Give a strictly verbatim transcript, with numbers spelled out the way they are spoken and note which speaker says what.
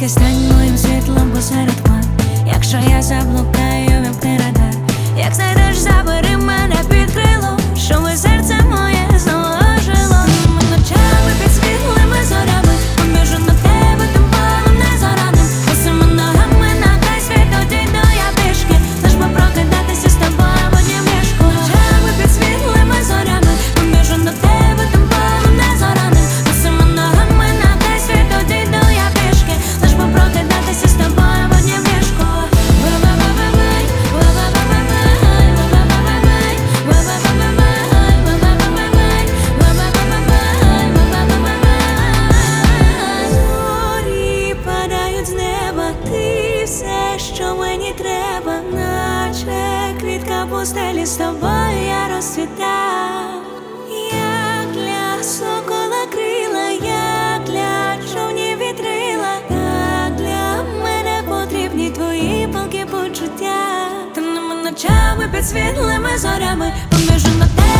Speaker 1: Тільки стань моїм світлом посеред хмар. Якщо я заблукаю, вимкни радар. Як знайдеш, забери мене під крило, щоби серце моє знову ожило. Ми ночами під світлими зорями, побіжу на тебе тим полем незораним. Босими ногами на край світу дійду я пішки, лиш би прокидатися з тобою в однім ліжку. Ночами під світлими зорями, побіжу на тебе тим полем незораним. Босими ногами на край світу дійду я пішки, лиш би прокидатися з тобою в однім ліжку. Зорі падають з неба, ти все, що мені треба, наче квітка пустелі, з тобою я розцвітав. Як для сокола крила, як для човнів вітрила, так для мене потрібні твої палки почуття. Темними ночами під світлими зорями побіжу на тебе.